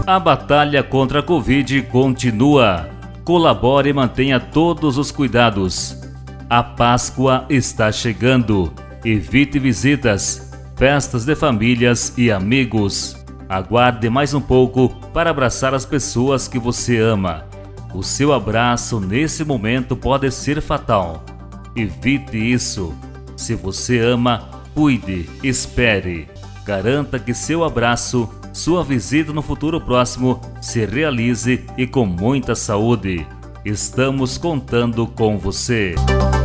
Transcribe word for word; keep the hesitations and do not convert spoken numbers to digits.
A batalha contra a Covid continua. Colabore e mantenha todos os cuidados. A Páscoa está chegando. Evite visitas, festas de famílias e amigos. Aguarde mais um pouco para abraçar as pessoas que você ama. O seu abraço nesse momento pode ser fatal. Evite isso. Se você ama, cuide, espere. Garanta que seu abraço, sua visita no futuro próximo se realize e com muita saúde. Estamos contando com você.